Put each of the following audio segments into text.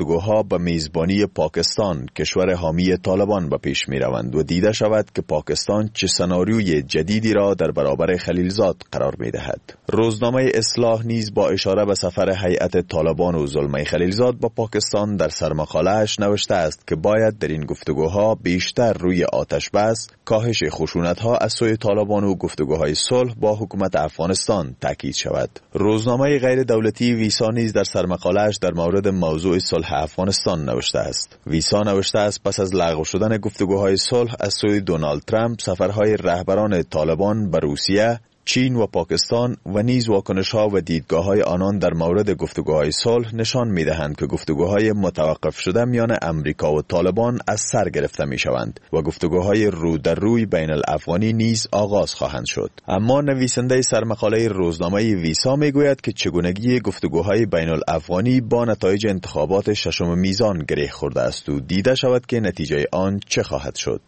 گفتگوها به میزبانی پاکستان، کشور حامی طالبان، به پیش می روند و دیده شود که پاکستان چه سناریوی جدیدی را در برابر خلیلزاد قرار می دهد. روزنامه اصلاح نیز با اشاره به سفر هیئت طالبان و زلمه خلیلزاد با پاکستان در سرمقاله‌اش نوشته است که باید در این گفتگوها بیشتر روی آتش بس، کاهش خشونت‌ها از سوی طالبان و گفتگوهای صلح با حکومت افغانستان تاکید شود. روزنامه غیر دولتی ویسا نیز در سرمقاله‌اش در مورد موضوع صلح افغانستان نوشته است. ویسا نوشته است پس از لغو شدن گفتگوهای صلح از سوی دونالد ترامپ، سفرهای رهبران طالبان به روسیه، چین و پاکستان و نیز واکنش‌ها و دیدگاه‌های آنان در مورد گفتگوهای صلح نشان می‌دهند که گفتگوهای متوقف شده میان امریکا و طالبان از سر گرفته می‌شوند و گفتگوهای رو در روی بین الافغانی نیز آغاز خواهند شد. اما نویسنده سرمقاله روزنامه ویسا می‌گوید که چگونگی گفتگوهای بین الافغانی با نتایج انتخابات ششم میزان گره خورده است و دیده شود که نتیجه آن چه خواهد شد.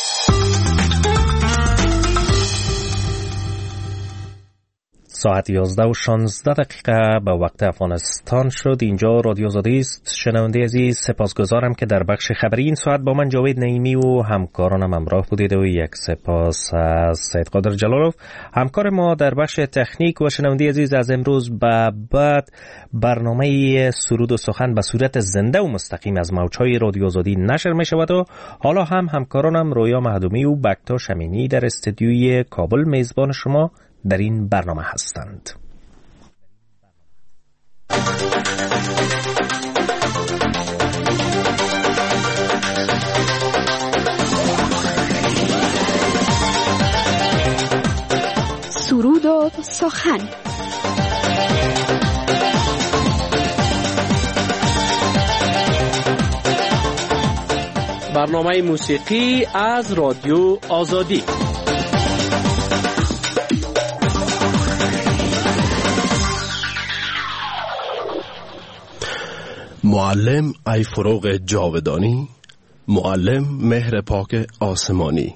ساعت 11:16 به وقت افغانستان شد. اینجا رادیو آزادی است. شنونده عزیز، سپاسگزارم که در بخش خبری این ساعت با من جاوید نعیمی و همکارانم همراه بودید و یک سپاس از سید قادر جلالوف همکار ما در بخش تکنیک. و شنونده عزیز، از امروز به بعد برنامه سرود و سخن به صورت زنده و مستقیم از موج‌های رادیو آزادی نشر می شود و حالا هم همکارانم رویا مهدومی و بکتا شمینی در استودیوی کابل میزبان شما در این برنامه هستند. سرود و سخن. برنامه موسیقی از رادیو آزادی. معلم ای فروغ جاودانی، معلم مهر پاک آسمانی،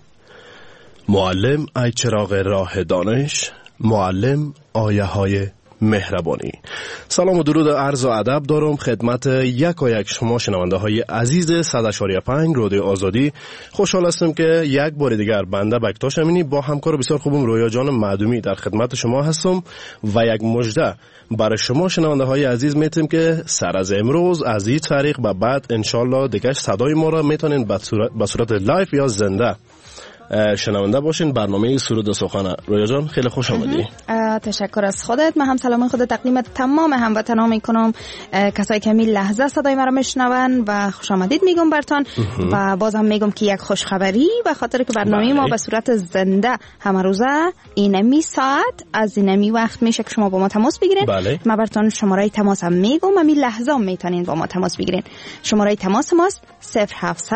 معلم ای چراغ راه دانش، معلم آیه های مهربانی. سلام و درود و عرض و ادب دارم خدمت یک و یک شما شنونده های عزیز 100.5 رادیو آزادی. خوشحال هستم که یک بار دیگر بنده بکتا شمینی با همکار بسیار خوبم رویا جان معدومی در خدمت شما هستم و یک مژده برای شما شنونده های عزیز میتیم که سر از امروز از این طریق به بعد انشالله دیگه صدای ما را میتونین به صورت لایف یا زنده شنونده باشین. برنامه سرود و سخن. رویا جان خیلی خوش آمدی. تشکر از خودت. من هم سلام خود تقدیم تمام هموطنان میکنم، کسایی که می لحظه صدای مرا میشنون و خوش آمدید میگم برتان. و بازم میگم که یک خوش خبری به خاطر که برنامه ما به صورت زنده همه روزه اینمی ساعت از اینمی وقت میشه که شما با ما تماس بگیرین. من برتان شماره تماس هم میگم و می لحظه هم میتونین با ما تماس بگیرین. شماره تماس ماست 0700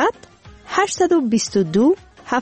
822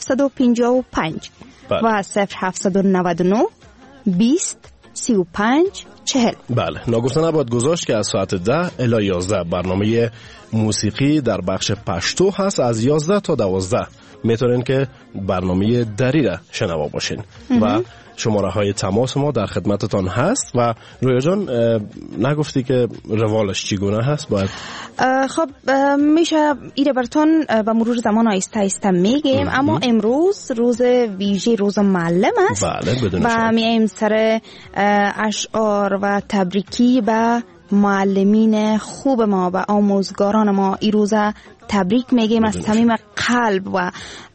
755 و 0799 20 35 40. بله، ناگفته نباید گذاشت که از ساعت 10 الی 11 برنامه موسیقی در بخش پشتو هست. از 11 تا 12 میتونین که برنامه دری را شنوا باشین و شماره های تماس ما در خدمتتان هست. و رویا جان نگفتی که روالش چگونه هست؟ باید خب میشه ایره برتون به مرور زمان آیسته آیسته میگیم، اما امروز روز ویژه، روز معلم است. بله، بدون شک. و میایم سر اشعار و تبریکی به معلمین خوب ما و آموزگاران ما این روز تبریک میگیم از صمیم قلب و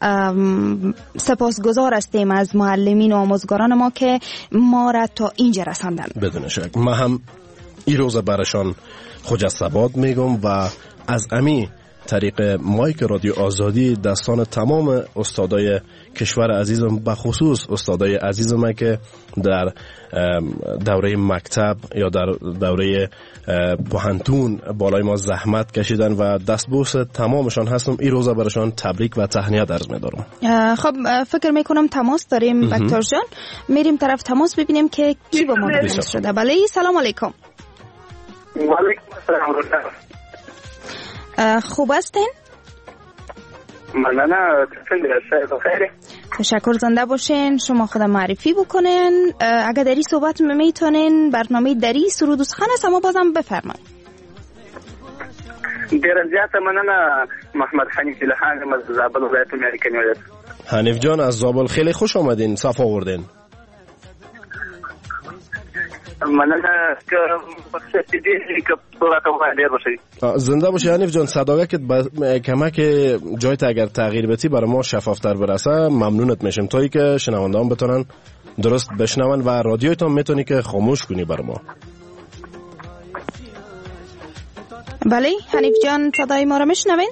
سپاسگزار هستیم از معلمین و آموزگاران ما که ما را تا اینجا رساندن. بدون شک. ما هم این روز برشان خجسته میگم و از امی طریق مایک رادیو آزادی دستان تمام استادای کشور عزیزم، به خصوص استادای عزیزم که در دوره مکتب یا در دوره پوهنتون بالای ما زحمت کشیدن و دستبوس تمامشان هستم. این روزا براشان تبریک و تهنیت عرض می‌دارم. خب فکر میکنم تماس داریم بکتار جان، میریم طرف تماس ببینیم که کی با ما تماس شده. بله، سلام علیکم. و علیکم السلام. خوب هستین؟ ممنون. بخیره. تشکر. زنده باشین. شما خود معرفی بکنین. اگر دری صحبت میتونین، برنامه دری سرود و سخن است، اما بازم بفرمایید. ډېره زیاته مننه. محمد حنیف لهان از زابل ولایت امریکا نیولت. حنیف جان از زابل خیلی خوش آمدین، صف آوردین. مننه که بخشش دیدی که صورت اومد دیر باشی. زنده باشی حنیف جان. صداقت کمک جایت اگر تغییر بتی برای ما شفافتر برسه ممنونت میشم، تا ای که شنوندهان بتونن درست بشنون و رادیویتون میتونی که خاموش کنی برای ما. بله حنیف جان صدای ما را میشنوین؟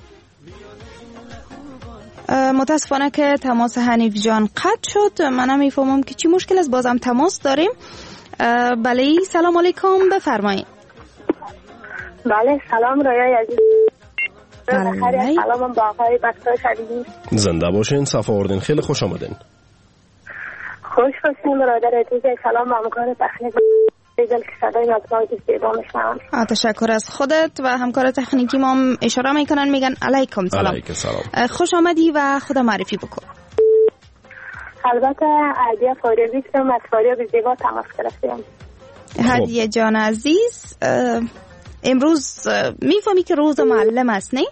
متاسفانه که تماس حنیف جان قطع شد. من نمیفهمم که چی مشکل است. بازم تماس داریم. بله سلام علیکم، بفرمایید. بله سلام رویای عزیز. بله سلام با آقای بختیار شدیدی. زنده باشین، صف آوردین، خیلی خوش آمدین. خوش باشین برادر عزیز. سلام با همکار تکنیک دیدل که صدای مطمئن زیبا میشنم. تشکر از خودت و همکار تکنیکی ما هم اشاره میکنن، میگن علیکم سلام. علیکم سلام. خوش آمدی و خدا معرفی بکن. البته عادیه فاریابی هستم، از فاریاب زیبا تماس گرفتم. هدیه جان عزیز، امروز میفهمی که روز معلم است نه؟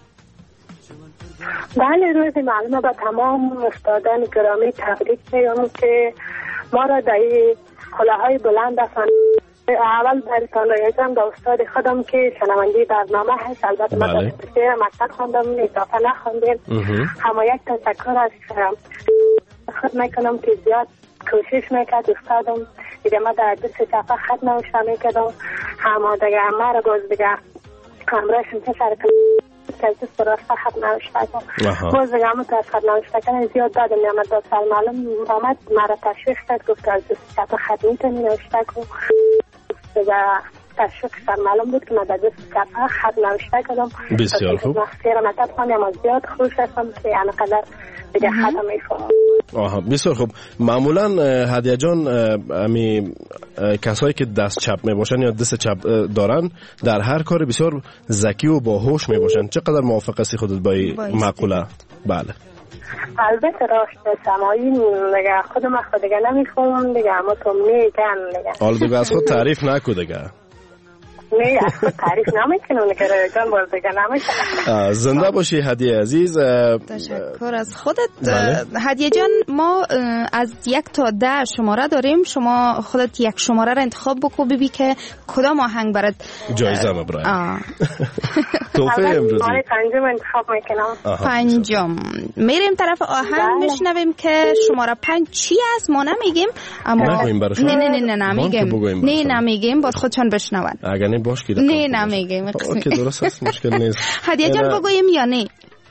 بله روز معلم. با تمام استادان گرامی تبریک میگم که ما را در کلاهای بلند افن. اول برتان رایجم با استاد خودم که شنونده برنامه هست. البته من در بسیار مکتب خوندم، اضافه نخوندیم. همه یک تشکر از خود میکنم که زیاد کوشش میکرد استادم. دیگه ما در دست صفحه خط نوشته میکردم. همه دیگه همه را باز دیگه همراهشون پسر که از دست براسته خط نوشته کنم. باز دیگه همه تا از خط نوشته کنم زیاد دادم. نیامد داد سال معلوم آمد مرا تشویق کرد، گفت از دست صفحه خط میتونی نوشته کنم. دیگه تشویق سر معلوم بود که من در دست صفحه خط نوشته کنم. بسیار خوب. مخصیر مطب خواندم و زیاد خوش هستم که یعنی قدر دیگه خط میفهمم. آها بسیار خوب. معمولا هدیه جان امی کسایی که دست چپ می باشن یا دست چپ دارن در هر کار بسیار ذکی و باهوش می باشن. چقدر موافق هستی خودت با این مقوله؟ بله البته راست سمایی دیگه خودم خود دیگه نمیخوام دیگه، اما تو میگن دیگه. حالا دیگه از خود تعریف نکو دیگه. نه از خود تعریف نمیکنم دیگه جان، باز دیگه نمیشه. زنده باشی هدیه عزیز. تشکر از خودت. هدیه جان ما از 1 تا 10 شماره داریم. شما خودت یک شماره را انتخاب بکو ببین که کدام آهنگ برات جایزه مبرای توفه امروزی. پنجم انتخاب میکنم. پنجم میریم طرف آهنگ میشنویم که شماره 5 چی است ما نمیگیم، اما نه نمیگیم باید خودشان بشنون. اگر نه باش که نه نمیگیم. اوکی درست است، مشکل نیست. هدیه جان بگویم یا نه؟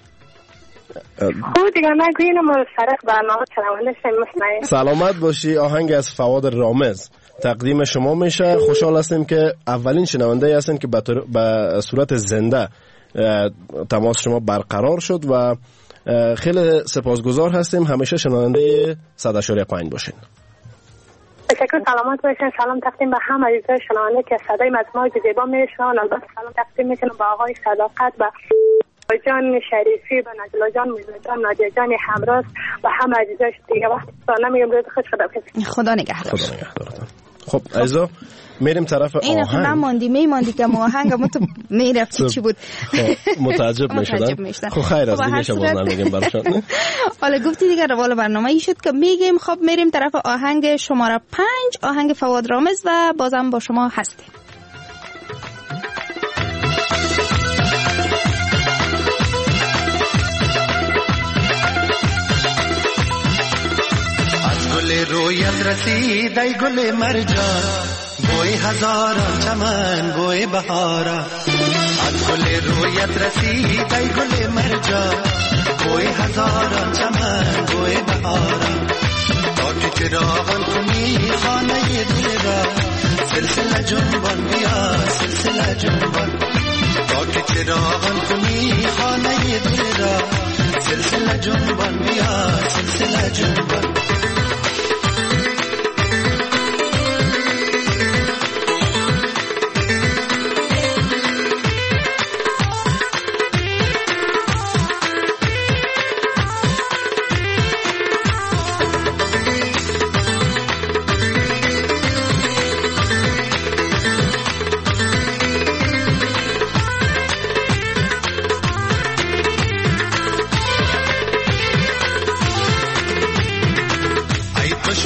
خود دیگه نگوین ما سرک برنامه چنوانده شمیشنیم. سلامت باشی. آهنگ از فواد رامز تقدیم شما میشه. خوشحال هستیم که اولین شنونده هستین که به صورت زنده تماس شما برقرار شد و خیلی سپاسگزار هستیم. همیشه شنونده 100.5 باشین. تشکر. سلامت باشین. سلام تقدیم به همه عزیزای شنونده که صدای مجموعه زیبا میشنون. البته سلام تقدیم میکنم به آقای صداقت، به جان شریفی، به نجلا جان، میزا جان، نادیا جان همراز و همه عزیزای دیگه. وقتی نمیگم روز خوش خدا نگهدار. خدا نگهدارتون. خب عزیزا میریم طرف آهنگ. این خب میماندی که آهنگ ما تو میرفتی چی بود. متعجب میشدن. خب خیر از دیگه باز نمیگم براشون. حالا گفتی دیگه روال برنامه ای شد که میگیم. خب میریم طرف آهنگ شماره 5، آهنگ فواد رامز و بازم با شما هستیم. گل رویت رسید ای گل مرجان، بوی هزاران چمن بوی بهارا. از گل رویت رسید ای گل مرجان، بوی هزاران چمن بوی بهارا. تا که چراغان کنی خانه دل را، سلسله جنبان بیا سلسله جنبان. تا که چراغان کنی خانه دل را، سلسله جنبان بیا سلسله جنبان.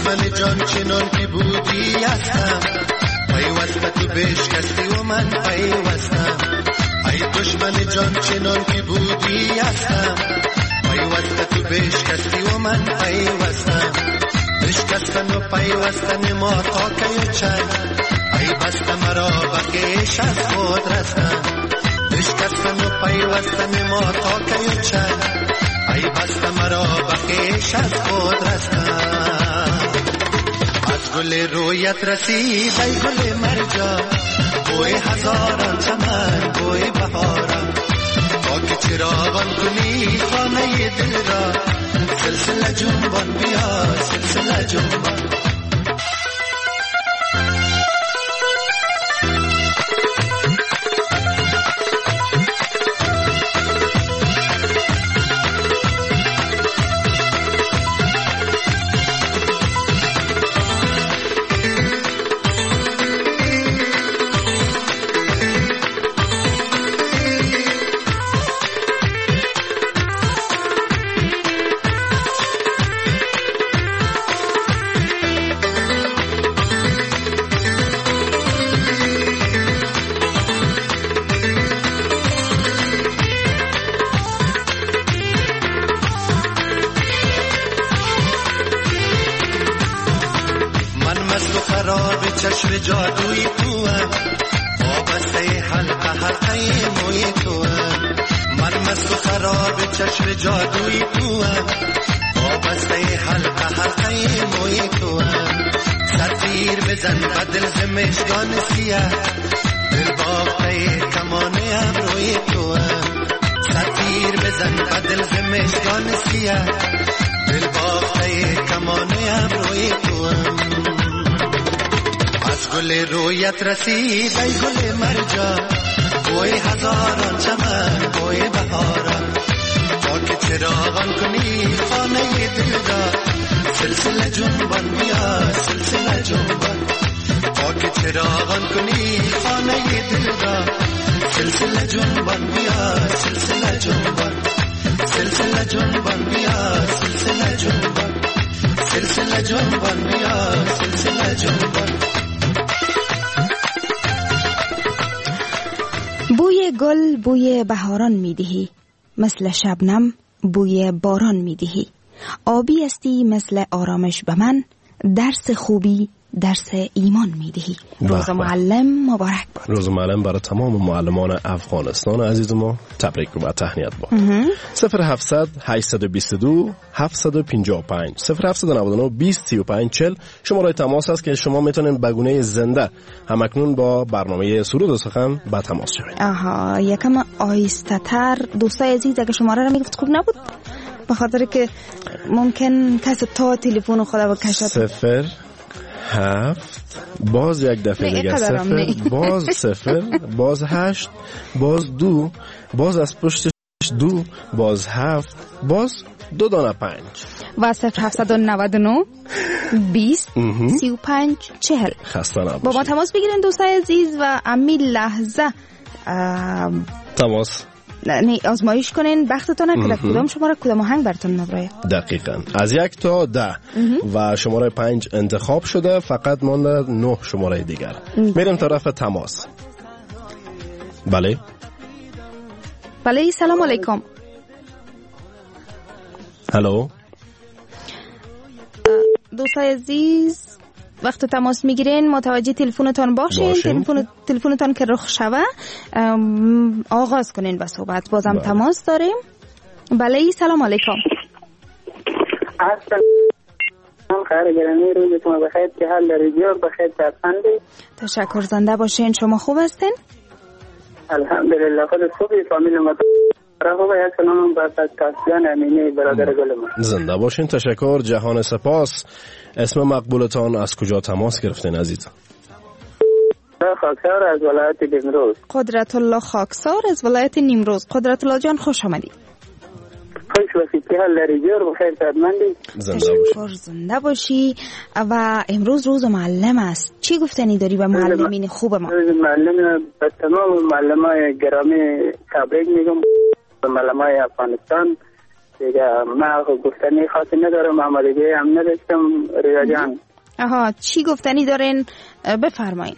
دشمن جان چنان که بودی هستم، پیوسته تو بشکستی و من پیوستم. ای دشمن جان چنان که بودی هستم، پیوسته تو بشکستی و من پیوستم. بشکستن و پیوستن ما تا که چند، ای بسته مرا بخیش از خود رستم. بشکستن و پیوستن ما تا که چند، ای بسته مرا بخیش از خود رستم. از گل رویت رسید ای گل مرجان، بوی هزاران چمن بوی بهاران. تا که چراغان کنی خانه دل را، سلسله جنبان بیا سلسله جنبان. چشم جادوی تو هم، وابسته حلقه حلقه موی تو هم. من مست و خراب چشم جادوی تو هم، وابسته حلقه حلقه موی تو هم. سرتیر بزن بدل زمشگان سیاه، دل باقته کمانه ابروی تو هم. سرتیر بزن بدل زمشگان سیاه، دل باقته کمانه ابروی تو هم. از گل رویت رسید ای گل مرجان، بوی هزاران چمن بوی بهاران. تا که چراغان کنی خانه دل را، سلسله جنبان بیا سلسله جنبان. تا که چراغان کنی خانه دل را، سلسله جنبان بیا سلسله جنبان. سلسله جنبان بیا سلسله جنبان. سلسله جنبان بیا سلسله جنبان. بوی گل بوی بهاران میدهی، مثل شبنم بوی باران میدهی. آبی استی مثل آرامش به من، درس خوبی درس ایمان میدهی. روز معلم مبارک باد. روز معلم برای تمام معلمان افغانستان عزیز ما تبریک و تهنیت باد. 0700 822 755 0799 20 35 40 شماره تماس است که شما میتونین به گونه زنده همکنون با برنامه سرود و سخن به تماس شوید. یکم آهسته تر دوستای عزیز، اگه شماره رو میگفت خوب نبود، به خاطر که ممکن کسی تا تلفن خدا بکشه. 07 باز یک دفعه دیگه 0 باز 0 باز 8 باز 2 باز از پشتش 2 باز 7 باز 2 دانه 5 و 0799 20 35 40. خسته نباشید. با ما تماس بگیرین دوستای عزیز و امی لحظه تماس آزمایش کنین بختتون که کدام شماره کدام آهنگ براتون نبراید. دقیقاً از 1 تا 10 و شماره 5 انتخاب شده، فقط مانده 9 شماره دیگر. میریم طرف تماس. بله سلام علیکم. الو دوستای عزیز، وقت تماس میگیرین متوجه تلفنتان باشین. تلفنتان که رخ شوه آغاز کنین به صحبت. بازم تماس داریم. بله سلام علیکم. خیر گرامی، روزتون بخیر، که حال داری جور بخیر فرزندی. تشکر، زنده باشین. شما خوب هستین؟ الحمدلله. خود خوبی؟ فامیل ما خوبه؟ یک سلام با پادکستیان امینی برادر گل ما. زنده باشین. تشکر، جهان سپاس. اسم مقبولتان از کجا تماس گرفتین عزیز؟ خاکسار از ولایت نیمروز. قدرت الله خاکسار از ولایت نیمروز. قدرت الله جان خوش آمدید. خوش باشید، که حال داری جور بخیر فرمندی. تشکر، زنده باشی. و امروز روز معلم است، چی گفتنی داری به معلمین خوب ما؟ روز معلم به تمام معلمای گرامی تبریک میگم، به معلمای افغانستان دیگه من گفتنی خاصی ندارم، آمادگی هم نداشتم ریا جان. آها، چی گفتنی دارین؟ بفرمایید.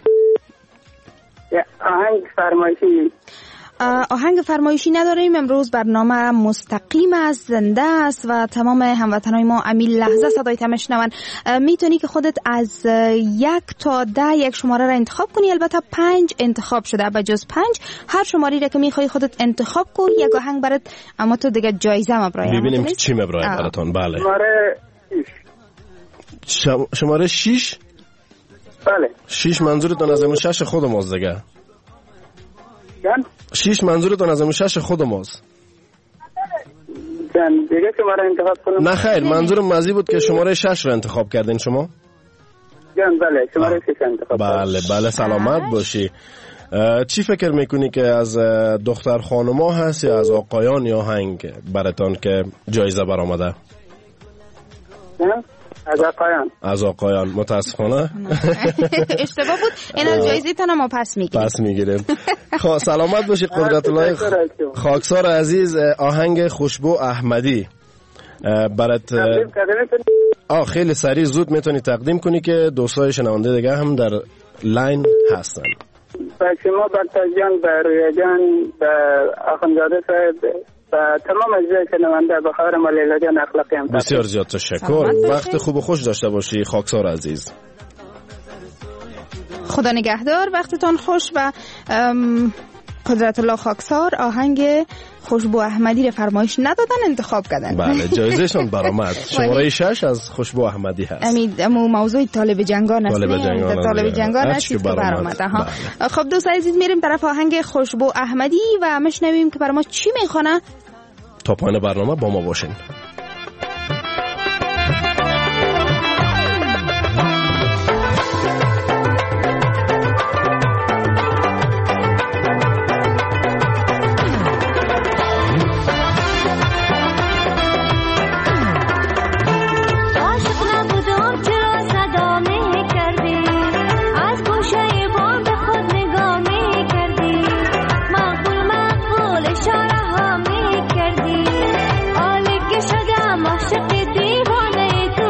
آهنگ فرمایشی. آهنگ فرمایشی نداریم. امروز برنامه مستقیم است، زنده است و تمام هموطنای ما همین لحظه صدایت میشنون. میتونی که خودت از 1 تا 10 یک شماره را انتخاب کنی. البته 5 انتخاب شده، بجز 5 هر شماری را که میخوای خودت انتخاب کن. یک آهنگ برات، اما تو دیگه جایزه مبرای ببینیم که چی مبرای براتون. بله، شماره 6. بله 6 منظورتون از همون 6 خود ماست دیگه؟ 6 منظورتون از همون 6 خود ماست؟ جان دیگه شماره انتخاب کنم؟ نه خیر، منظورم مزی بود که شماره 6 رو انتخاب کردین شما؟ جان بله شماره 6 انتخاب کردم. بله سلامت باشی. چی فکر میکنی که از دختر خانوما هست یا از آقایان یا آهنگ براتون که جایزه برآمده؟ از آقایان. متاسفانه اشتباه بود. این از جایزتون ما پس میگیریم. سلامت باشی. قدرت الله خاکسار عزیز، آهنگ خوشبو احمدی برات خیلی سریع زود میتونی تقدیم کنی که دوستای شنونده دیگه هم در لاین هستن. با شما برتاج جان، با رویا جان، با آخوندزاده صاحب و تمام اجزای شنونده، به خاطر لیلا جان اخلاقی هم. بسیار زیاد تشکر. وقت خوب و خوش داشته باشی خاکسار عزیز. خدا نگهدار، وقتتان خوش. و قدرت الله خاکسار آهنگ خوشبو احمدی رو فرمایش ندادن، انتخاب کردن. بله جایزهشون برآمد. شماره 6 از خوشبو احمدی هست. امو موضوع طالب جنگان است. طالب جنگان است که برآمد. خب دوستان عزیز، میریم طرف آهنگ خوشبو احمدی و میشنویم که برای ما چی میخونه. تا پایان برنامه با ما باشین. عاشق دیوانه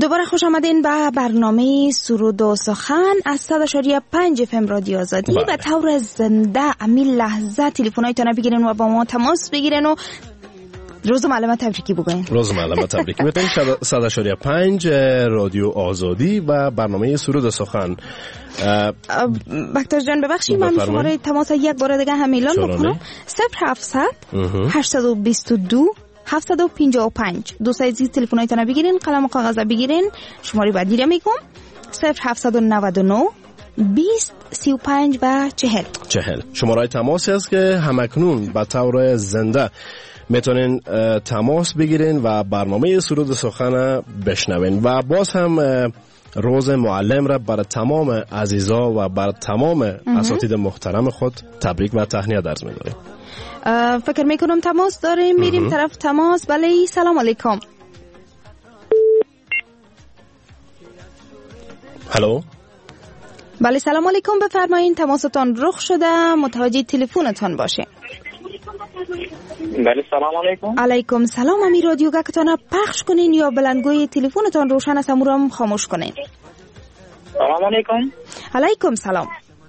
دوباره خوش آمدین به برنامه سرود و سخن از 100.5 FM رادیو آزادی. به طور زنده همین لحظه تلفن‌هایتون بگیرین و با ما تماس بگیرین و روز معلم تبریکی بگوین. روز معلم تبریکی بگوین. 100.5 رادیو آزادی و برنامه سرود و سخن. بکتر جان ببخشید من شماره تماس یک بار دیگه هم اعلان بکنم. 0700 822 755. دوست عزیز تلفن‌هایتون بگیرین، قلم و کاغذ بگیرین. شماره بعدی رو میگم 0799 20 35 و 40. شماره تماسی است که همکنون به طور زنده میتونین تماس بگیرین و برنامه سرود سخن بشنوین. و باز هم روز معلم را برای تمام عزیزا و برای تمام اساتید محترم خود تبریک و تهنیت عرض می‌داریم. فکر میکنم تماس داریم، میریم طرف تماس. بله سلام علیکم. هلو. بله سلام علیکم، بفرمایین تماستان رخ شده، متوجه تلفنتان باشه. بله سلام علیکم. علیکم سلام. امی رادیو گکتان پخش کنین یا بلندگوی تلفنتان روشن است امورم خاموش کنین. سلام علیکم. علیکم سلام.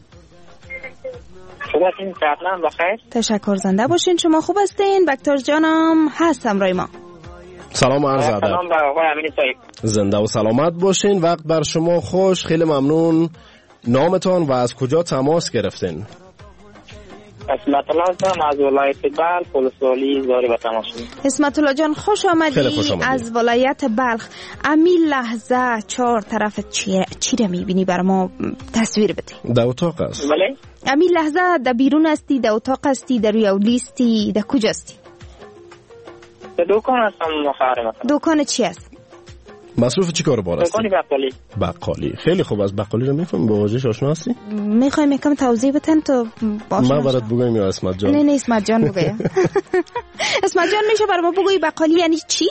خوب هستین؟ سلام بخیر. تشکر، زنده باشین. شما خوب هستین؟ بکتر جانم هستم رای ما. سلام عرض ادب. سلام بر آقای امین صاحب. زنده و سلامت باشین. وقت بر شما خوش. خیلی ممنون. نامتان و از کجا تماس گرفتین؟ اسمت الله جان از ولایت بلخ پولسوالی زاری به تماس شدیم. اسمت الله جان خوش آمدی از ولایت بلخ. امی لحظه چهار طرف چی رو میبینی بر ما تصویر بده؟ در اتاق است. بله. امی لحظه در بیرون هستی، در اتاق هستی، در روی اولیستی، در کجا هستی؟ در دکان هستم مخارم. دکان چی است؟ مصروف چی کار بار هستی؟ دکان بقالی. بقالی. خیلی خوب. از بقالی رو میفهمی؟ با واژه‌اش آشنا هستی؟ میخوایم یکم توضیح بدن تو باشه. من برات بگم یا اسمت جان؟ نه اسمت جان بگم. اسمت جان میشه برای ما بگویی بقالی یعنی چی؟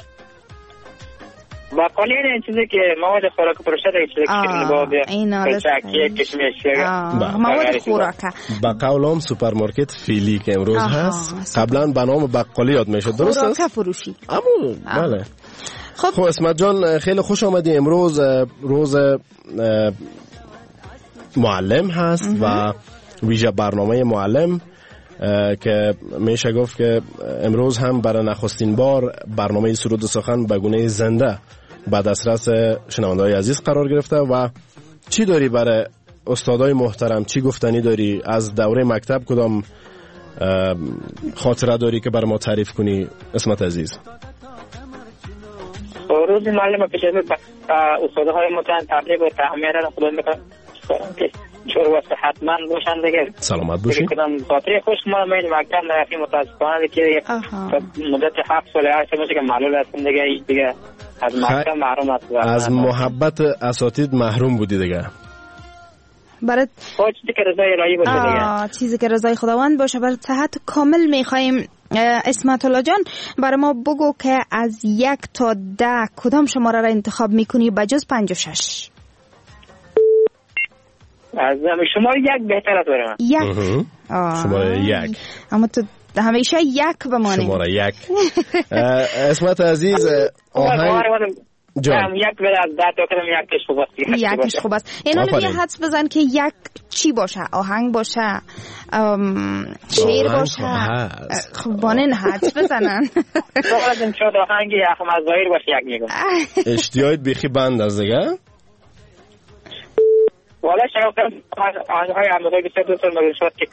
بقالی یعنی چیزی که مواد خوراک پروسه دیگه، چیزی که شیرین باب کلچکی کشمش مواد خوراک. بقالام سوپرمارکت فیلی که امروز هست قبلا به نام بقالی یاد میشد، درست است؟ خوراک فروشی. بله. خب اسمت جان خیلی خوش آمدی. امروز روز معلم هست و ویژه برنامه معلم که میشه گفت که امروز هم برای نخستین بار برنامه سرود و سخن به گونه زنده به دسترس شنونده‌های عزیز قرار گرفته. و چی داری برای استادای محترم، چی گفتنی داری از دوره مکتب؟ کدام خاطره داری که برای ما تعریف کنی اسمت عزیز؟ روز معلم پیش از استادهای محترم تبریک و تهنیت را خدمت میکنم که شروع و صحتمند باشن دیگه. سلامت باشین. کدام خاطره خوش ما من مکتب نرفتیم متاسفانه که مدت 7 سال 8 سال که معلول هستیم دیگه از مکتب محروم هستم. از محبت اساتید محروم بودی دیگه. برای چیزی که رضای الهی باشه دیگه. چیزی که رضای خداوند باشه. برای صحت کامل میخوایم اسمت الله جان برای ما بگو که از 1 تا 10 کدام شماره را انتخاب میکنی بجز 56؟ از شماره 1 بهتر است برای من. 1. شماره 1. اما تو همیشه 1 بمانی. شماره 1. اسمت عزیز آهنگ جان 1 به از 10 تا کدام 1 خوب است. 1 خوب است. اینا یه حدس بزن که 1 چی باشه؟ آهنگ باشه، شعر باشه. خب بانن حدس بزنن. لازم شد آهنگی احمد ظاهر باشه 1 میگم. اشتیاقت بیخی بند از دیگه. والا شما آهنگ‌های احمدی بسیار دوست دارم شد که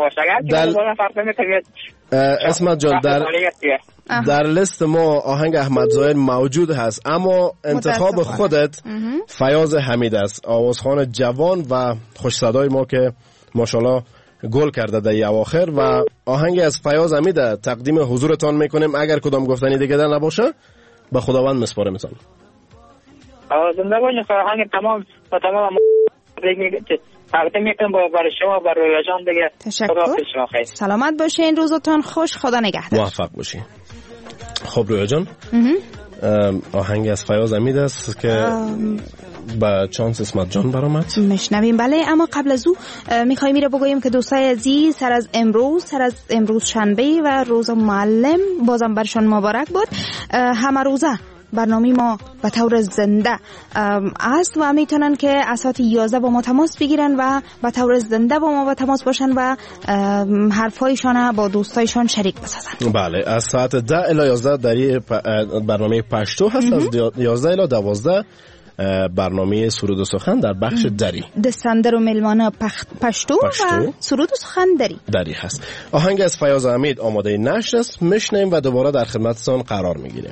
اسمت جان در لیست ما آهنگ احمد ظاهر موجود هست، اما انتخاب خودت فیاض حمید است، آوازخوان جوان و خوش صدای ما که ماشاءالله گل کرده در اواخر. و آهنگ از فیاض حمید تقدیم حضورتان میکنیم. اگر کدام گفتنی دیگه در نباشه به خداوند مسپارمتان. زنده باشین. آهنگ تمام و تمام تقدیم میکنم برای شما برای رجان دیگه. تشکر. سلامت باشین، روزتون خوش، خدا نگهدار. موفق باشین. خب رویا جان آهنگ از فیاض حمید است که با چانس اسمت جان برآمد میشنویم. بله اما قبل از او میخوایم میره بگوییم که دوستای عزیز سر از امروز شنبه و روز معلم بازم برشان مبارک بود. همه روزه برنامه ما به طور زنده است و میتونن که از ساعت 11 با ما تماس بگیرن و به طور زنده با ما به تماس باشن و حرفایشان با دوستایشان شریک بسازن. بله، از ساعت 10 الی 11 در برنامه پشتو هست، از 11 الی 12 برنامه سرود و سخن در بخش دری، دستندر و ملمانه پشتو و سرود و سخن دری هست. آهنگ از فیاض حمید آماده نشر است، میشنیم و دوباره در خدمتتون قرار میگیریم.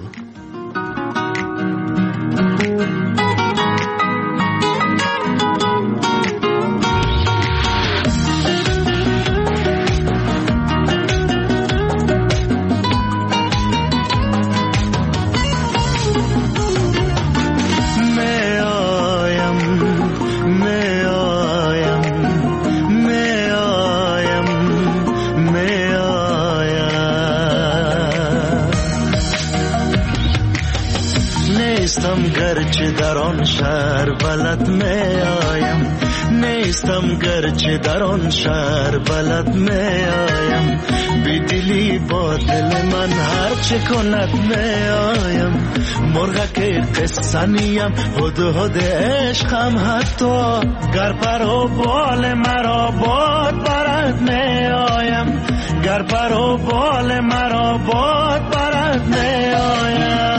گرچه در آن شهر بلد می آیم، نیستم گرچه در آن شهر بلد می آیم، بی دلی با دل من هر چه کند می آیم، مرغک قصه نیم هد عشقم، حتی گر پر و بال مرا باد برد می آیم، گر پر و بال مرا باد برد می آیم.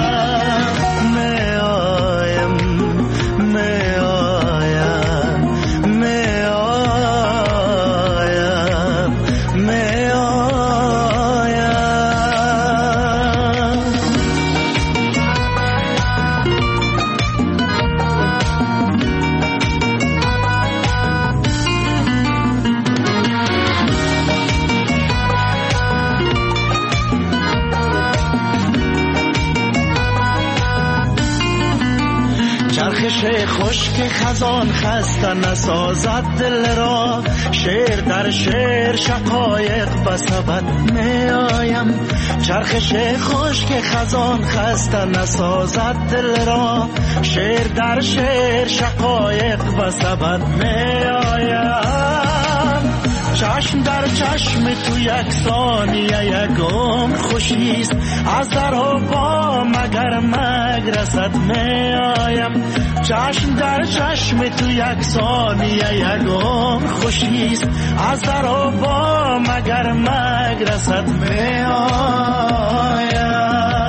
خشک خزان خسته نسازد دل را، شعر در شعر شقایق بسبد می آیم، چرخش خشک خزان خسته نسازد دل را، شعر در شعر شقایق بسبد می آیم، چشم در چشم تو یک ثانیه یک عمر خوشیست، از در و با مگر مگرسد می آیم، چشم در چشم تو یک ثانیه یک عمر خوشیست، از در و با مگر مگرسد می آیم.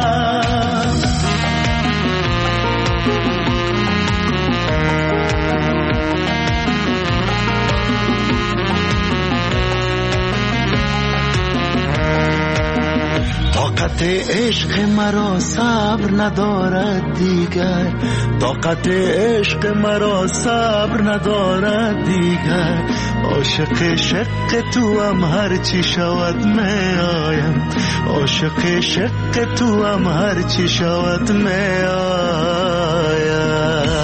طاقت عشق مرا صبر ندارد دیگر، طاقت عشق مرا صبر ندارد دیگر، عاشق شق تو هم هر چی شود می آیم، عاشق شق تو هم هر چی شود می آیم.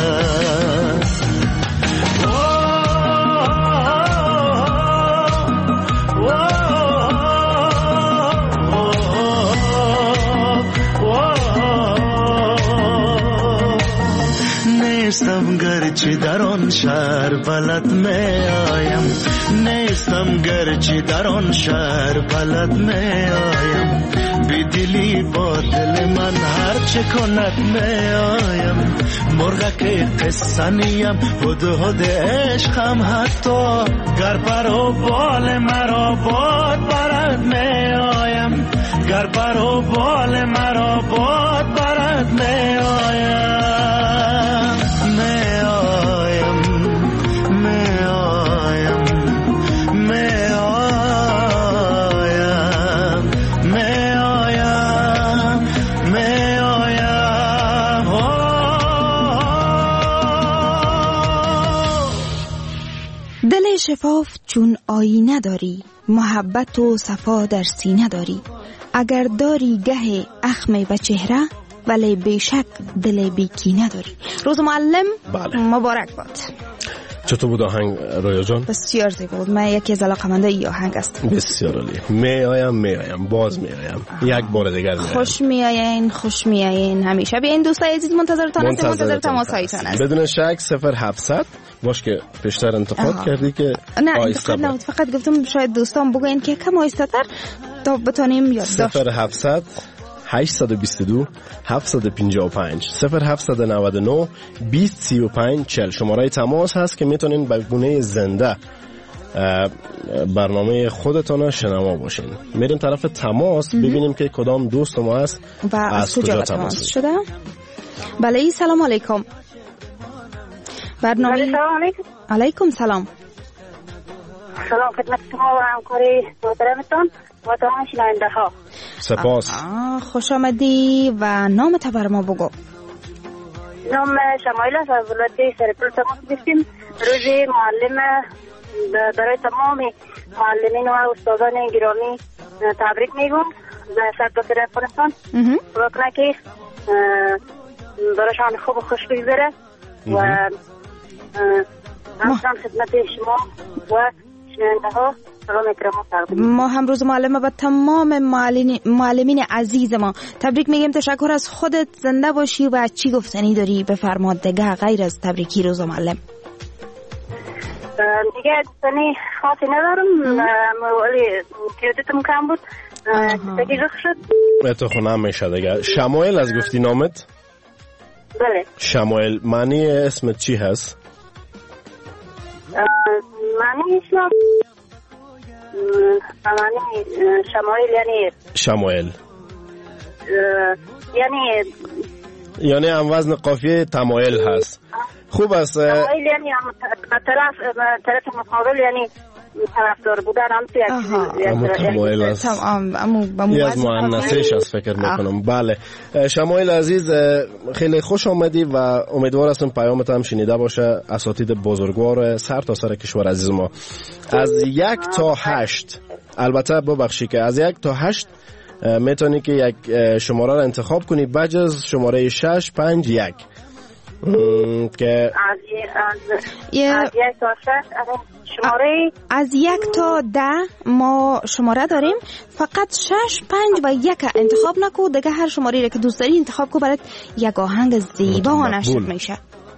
نیستم گرچه در آن شهر بلد می آیم، نیستم گرچه در آن شهر بلد می آیم، بی دلی با دل من هر چه کند می آیم، مرغک قصه نیم هد عشقم، حتی گر پر و بال مرا باد برد می آیم، گر پر و بال مرا باد برد می آیم. دل شفاف چون آینه داری، محبت و صفا در سینه داری، اگر داری گه اخم به چهره، ولی بیشک دل بیکینه داری. روز معلم مبارک باد. چطور بود آهنگ رویا جان؟ بسیار زیبا بود. من یکی از علاقه‌مندان این آهنگ هستم. بسیار عالی. می آیم باز می آیم، یک بار دیگر می آیم. خوش می آیین همیشه. بیاین دوستای عزیز، منتظرتان هستیم، منتظر تماس‌هایتان هستیم. بدون شک 0700 باش که پیشتر انتقاد کردی که نه انتقاد نه، فقط گفتم شاید دوستان بگوین که کم آهسته‌تر تا بتونیم یاد داشت. 0700 822 755 0799 2035 40 شماره تماس هست که میتونین به گونه زنده برنامه خودتان شنوا باشین. میریم طرف تماس ببینیم که کدام دوست ما هست و از کجا تماس شده. بله سلام علیکم. برنامه سلام علیکم. علیکم سلام. سلام خدمت شما و همکاری محترمتان و تمام شنونده ها. سپاس. خوش آمدی و نامت بر ما بگو. نام شمایل است، از ولایت سرپل تماس گرفتیم. روز معلم برای تمام معلمین و استادان گرامی تبریک میگم در سرتاسر افغانستان. واقعا که برایشان خوب و خوش بگذره و همچنان خدمت شما و شنونده ها سلام اکرام. ما هم روز معلم و تمام معلمین عزیز ما تبریک میگیم. تشکر از خودت. زنده باشی و چی گفتنی داری بفرما دیگه غیر از تبریکی روز معلم؟ دیگه گفتنی خاصی ندارم، ولی کردتم کم بود دیگه رخ شد. تو خونه میشه دیگه. شمایل از گفتی نامت؟ بله. شمایل معنی اسمت چی هست؟ معنی اسمم شمایل یعنی شمایل یعنی هم وزن قافیه تمایل هست. خوب است. تمایل یعنی طرف مقابل یعنی طرفدار بودن هم تمایل است. یه از مؤنثش است فکر میکنم. بله شمایل عزیز خیلی خوش آمدی و امیدوار هستم پیامت هم شنیده باشه اساتید بزرگوار سر تا سر کشور عزیز ما. از 1 تا 8 البته ببخشی که از 1 تا 8 میتونی که یک شماره را انتخاب کنی بجز شماره 6 5 1 که از 1 تا 10 ما شماره داریم. فقط 6 5 و 1 انتخاب نکو. دیگه هر شماره را که دوست داری انتخاب کو برات یک آهنگ زیبا نشر میشه.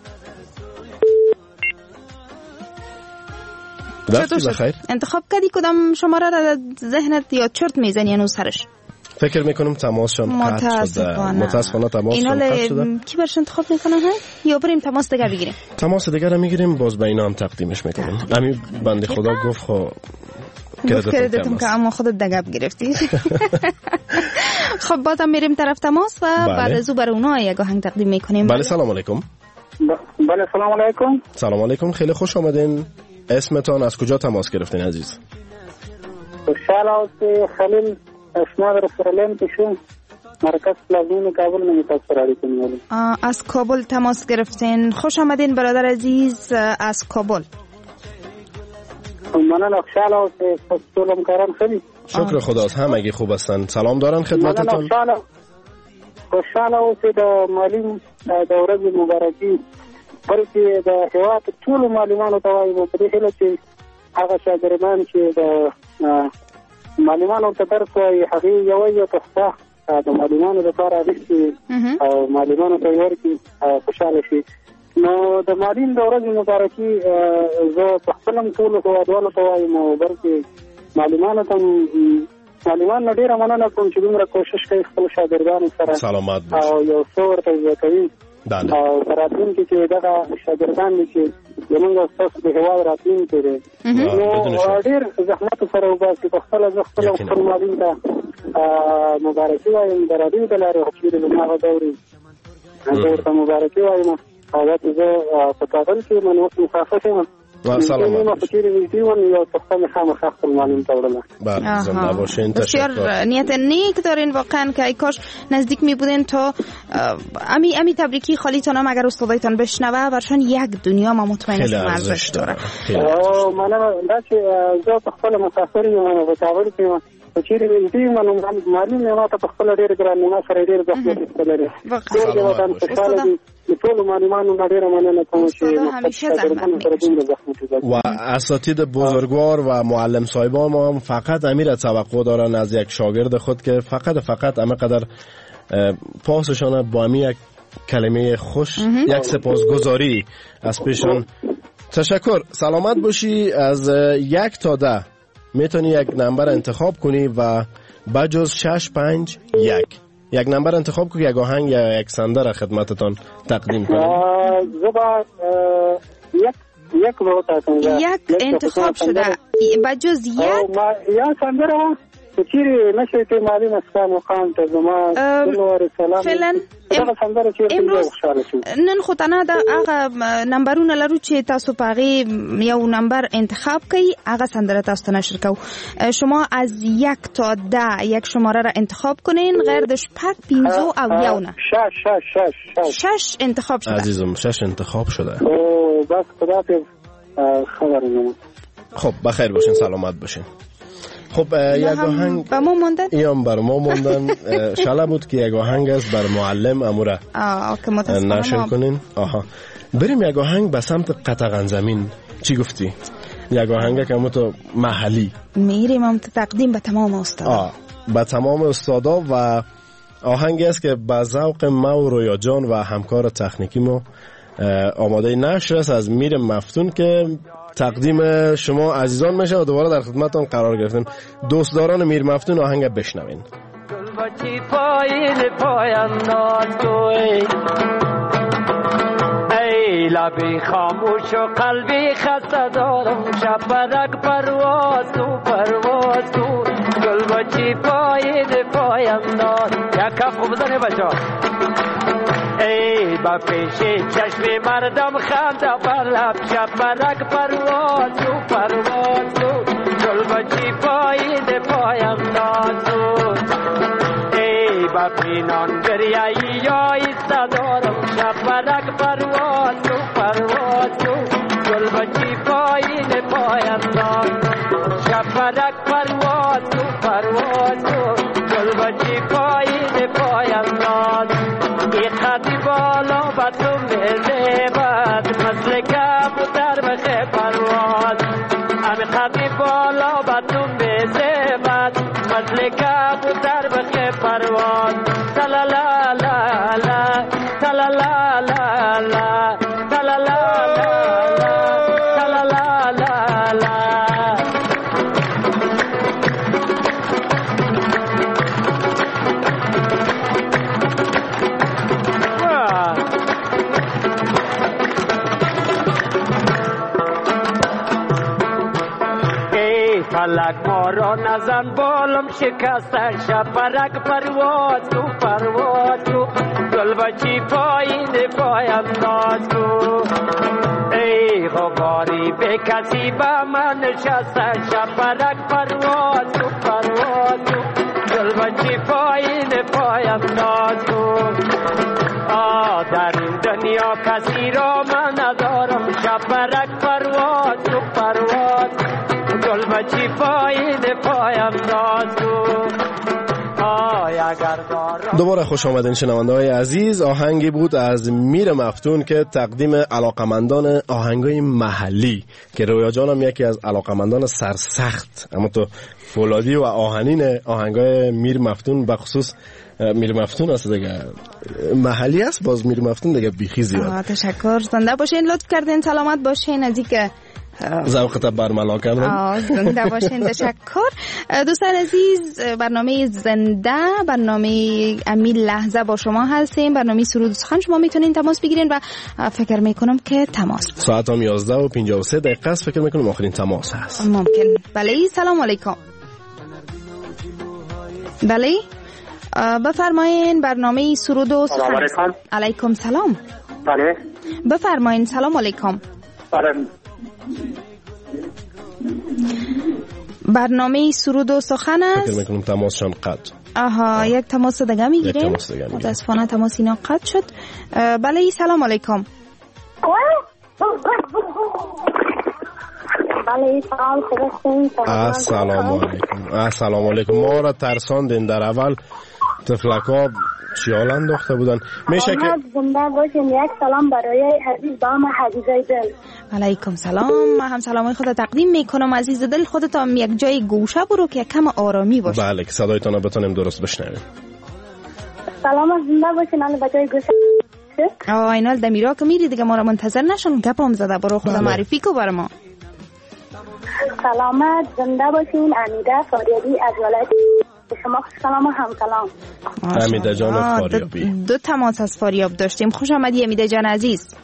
بخیر. انتخاب کردی کدام شماره را ذهنت یا چرت میزنی هنوز سرش؟ فکر میکنم تماسشون قطع شده. متاسفانه تماسشون قطع شده. کی برش انتخاب میکنه یا بریم تماس دیگر بگیریم؟ تماس دیگر رو میگیریم باز به اینا هم تقدیمش میکنیم. همین بنده خدا گفت کردتم که اما خودت دگب گرفتی. خب بازم میریم طرف تماس و بعد از او بر اونها یک آهنگ تقدیم میکنیم. بله سلام علیکم. بله سلام علیکم. سلام علیکم. خیلی خوش آمدین. اسمتون از کجا تماس گرفتین عزیز؟ خوشحال هستم. خلیل اسناد رسولم پیشون مرکز پلازمین کابل نمیتاثر کنیم. از کابل تماس گرفتین. خوش آمدین برادر عزیز از کابل. من خوشحال هستم. سلام کردم خیلی. شکر خداست همگی خوب هستن. سلام دارن خدمتتون. خوشحال هستم در معلم دوره مبارکی بلکه در حیوات طول معلمان توایی و پدیخیل که هغه شاگردان که در معلمان ته درس وایي هغه یو تحفه د معلمانو لپاره رښتې او معلمانو ته ورکړي خوشاله شي. نو د معلم د ورځې مبارکي زه په خپل هم ټولو هېوادوالو ته وایم او بلکې معلمانو ته معلمان ډېره مننه کوم چې دومره کوشش کوي خپل شاګردانو سره او یو څه ورته زده کوي او په راتلونکي کې دغه شاګردان دي چې زمونږ ستاسو د هېواد راتلونکی دی نو ډېر زحمت سره وباسي. په خپله زه خپل معلم ته مبارکي وایم د راډیو د لارې چېرې زما هغه دورې زه ورته مبارکي وایم او دا چې زه په کابل کې من اوس مسافر یم بسیار نیت نیک دارین واقعا که ای کاش نزدیک می بودین تا امی تبریکی خالیتان هم اگر استادایتان بشنوه برشان یک دنیا ما مطمئن است ارزش داره. من دا چې زه په خپل مسافر یم په کابل کې چیرې دې منو معلم نه ته په خپل ډېر ګران نه سره ډېر ځخ استلري ټول وطن خوشاله دي ټول معلمانو ډېر مننه کوم چې و اساتید بزرگوار و معلم صاحبان ما هم فقط امیر توقع دارن از یک شاگرد خود که فقط همه قدر پاسشان با امی یک کلمه خوش یک سپاسگزاری از پیشان. تشکر. سلامت باشی. از 1 تا 10 میتونی یک نمبر انتخاب کنی و بجز 6 5 1 یک نمبر انتخاب کنید، یک آهنگ یا یک سنده را خدمتتان تقدیم کنیم. زبا یک انتخاب شده بجز یک یا سنده را چیری نشه که معلوم است مقام تا زما دلوار سلام فعلا امروز نن خو تنها د هغه نمبرونه لرو چې تاسو پاغي یو نمبر انتخاب کړئ، هغه سندره تاسو ته نشر کو. شما از 1 تا 10 یک شماره را انتخاب کنین، غیر د شپږ 5 او یو نه. 6 انتخاب شده عزیزم، 6 انتخاب شده. او بس خدا خبر نمید. خب بخیر باشین، سلامت باشین. خب یک آهنگ با ما موندن؟ ایام بر ما موندن. شاله بود که یک آهنگ است بر معلم اموره نشر کنین. بریم یک آهنگ به سمت قطغن زمین. چی گفتی؟ یک آهنگ که تو محلی میریم هم تقدیم به تمام استادا. به تمام استادا و آهنگی است که به ذوق ما و رویا جان و همکار تکنیکی ما آماده نشر است از میر مفتون که تقدیم شما عزیزان میشه و دوباره در خدمتتان قرار گرفتیم. دوستداران میر مفتون آهنگ بشنوین. گلبچی پایین پاینداز توی ای لبی خاموش و قلبی خسته دارم، شبرک پرواز تو گلبچی پایین پاینداز. یک کف خوب بزنه بچه ای با پیش چشم مردم خنده بر لب، شبرک پرواز تو گلبچی پایین پاینداز ای با پینان گریایی یا ایسته دارم، شبرک پرواز تو گلبچی پایین پاینداز. شبرک پرواز تو گلبچی پایین پاینداز. ای خطی بالا با تو میزیبد، مثل کبوتر بخی پرواز. امی خطی بالا با تو میزیبد، مثل کبوتر بخی پرواز. تلالا لا لا تلالا لا لا تلالا لا لا تلالا لا لا. فلک ما را نزن بالم شکستن، شبرک پرواز تو گلبچی پایین پاینداز تو ای غباری به کسی با من نشستن، شبرک پرواز تو گلبچی پایین پاینداز تو در این دنیا کسی را من ندارم، شبرک پرواز تو گلبچی پایین پاینداز تو. دوباره خوش آمدین شنونده های عزیز. آهنگی بود از میر مفتون که تقدیم علاقمندان آهنگای محلی که رویا جانم یکی از علاقمندان سرسخت اما تو فولادی و آهنین آهنگای میر مفتون، بخصوص میر مفتون است دیگه، محلی است باز میر مفتون دیگه بیخی زیاد. تشکر، زنده باشین، لطف کردین، سلامت باشین. از اینکه ذوقت برملا کردم. زنده باشین، تشکر. دوستان عزیز، برنامه زنده، برنامه امیل لحظه با شما هستیم، برنامه سرود و سخن. شما میتونین تماس بگیرین و فکر میکنم که تماس ساعت هم 11:53 است. فکر میکنم آخرین تماس هست. ممکن. بله، سلام علیکم. بله بفرمایین، برنامه سرود و سخن. سلام علیکم. علیکم سلام. بله بفرمایین. سلام علیکم. بله برنامه سرود و سخن است. فکر میکنم تماسشان قطع. یک تماس دیگه میگیریم. متاسفانه تماس اینا قطع شد. بله سلام علیکم. بله سلام، خوبستین؟ السلام علیکم. ما را ترساندین در اول، تفلکا چیال انداخته بودن. میشه که زنده باشین. یک سلام برای عزیز با ما حدیثای دل. علیکم سلام. من هم سلامای خود تقدیم میکنم. عزیز دل، خودت هم یک جای گوشه برو که کم آرامی باشه. بله که صدایتان بتونیم درست بشنویم. سلام، زنده باشین. من به جای گوشه اینال دمیرا که میری دیگه ما را منتظر نشون، گپم زده برو خدا معرفی کو بر ما. سلامت، زنده باشین. امیده فاریدی از ولایت به شما سلام و همسلام. حمیده جان فاریابی. دو تماس از فاریاب داشتیم. خوش آمدی حمیده جان عزیز.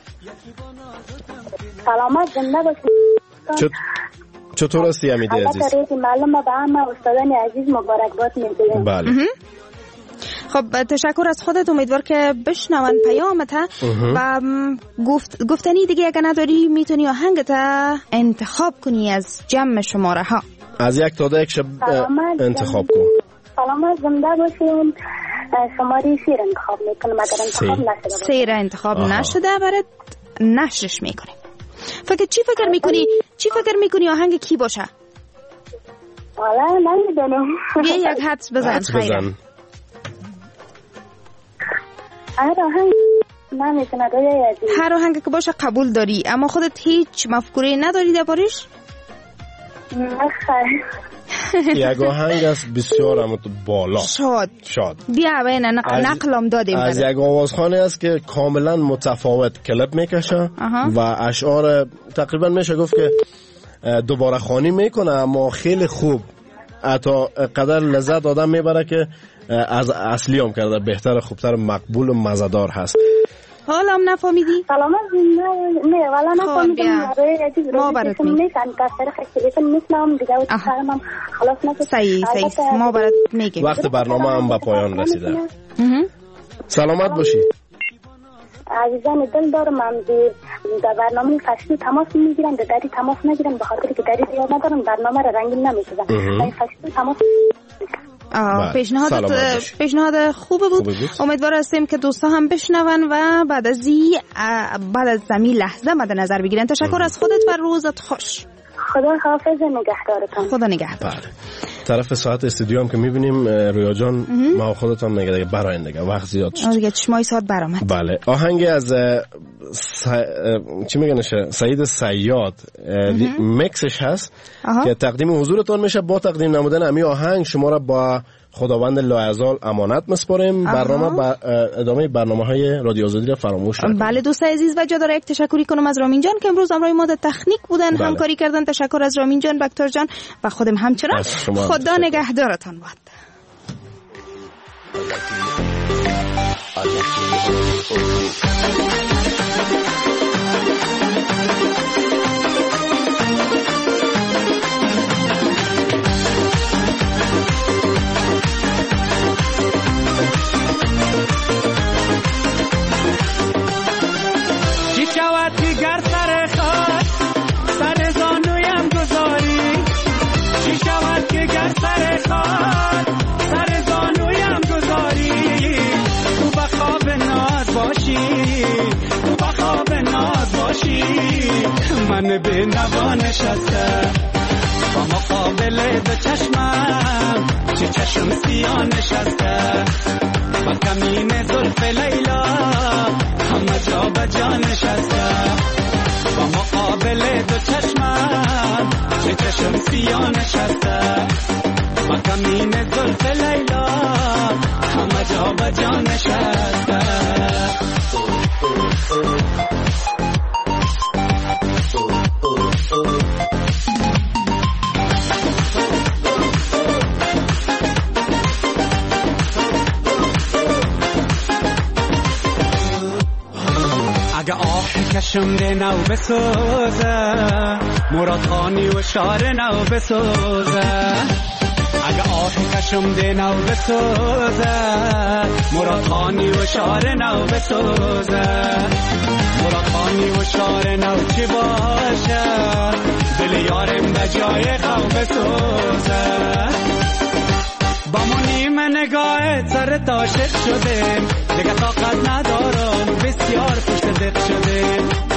سلامت زنده باشید. چطور هستی حمیده عزیز؟ البته معلومه به همه استادان عزیز مبارکباد میگویم. بله. خب تشکر از خودت. امیدوار که بشنون پیامت و گفتنی دیگه اگه نداری میتونی آهنگت انتخاب کنی از جمع شماره ها. از یک تا ده یک شب انتخاب کن. سلامت زنده باشین. شماره 3 انتخاب میکنم. اگر انتخاب نشده 3 انتخاب نشده برات نشرش میکنیم. چی فکر میکنی آهنگ کی باشه؟ والا نمیدونم. یک حدس بزن. خیره. هر آهنگ که باشه قبول داری، اما خودت هیچ مفکوره نداری دربارش؟ یک آهنگ است بسیار اما بالا شاد بیا بین نقلم دادیم. از یک آوازخانه است که کاملا متفاوت کلپ میکشه و اشعار تقریبا میشه گفت که دوباره خوانی میکنه، اما خیلی خوب، حتی قدر لذت آدم میبره که از اصلی هم کرده بهتر، خوبتر، مقبول و مزدار هست. حالا هم نفهمیدی؟ سلامت نه والا نفهمیدم. ما برات صحیح ما برات میگیم. وقت برنامه هم به پایان رسیده. سلامت باشی. عزیزان دل دارم من در برنامه فصلی تماس میگیرم، در دری تماس نگیرم به خاطر که دری زیاد ندارم، برنامه را رنگین نمیشدم. من فصلی تماس پیشنهاد خوبه بود. امیدوار هستیم که دوستا هم بشنون و بعد از زمین لحظه مد نظر بگیرن. تشکر از خودت و روزت خوش. خدا حافظ نگهدارتان. خدا نگهدار. طرف ساعت استودیو هم که میبینیم رویا جان ما خودت هم میگه براین دیگه وقت زیاد شد دیگه چشمای ساعت برآمد. بله آهنگ از چی میگنش سعید صیاد میکسش هست که تقدیم حضورتون میشه. با تقدیم نمودن امی آهنگ شما را با خداوند لایزال امانت مسپاریم. برنامه ادامه برنامه‌های رادیو آزادی را فراموش نکنید. بله دوست عزیز و جا داره یک تشکری کنم از رامین جان که امروز همراه ما در تکنیک بودن. بله. همکاری کردن. تشکر از رامین جان، بکتر جان و خودم همچنان. خدا نگهدارتان باد. من به نوا نشسته با مقابل دو چشمم، چه چشم سیاه نشسته با کمین زلف لیلا همه جا به جا نشسته با مقابل دو چشمم، چه چشم سیاه نشسته با کمین زلف لیلا همه جا به جا نشسته. اگه آه کشم ده نو بسوزه مراد خانی و شار نو بسوزه اگه آه کشم ده نو بسوزه مراد خانی و شار نو بسوزه مراد خانی و شار نو چی باشه دل یارم به جای خو بسوزه با منیم نگاه سر عاشق شده دیگه طاقت ندارم بسیار پشت دق شده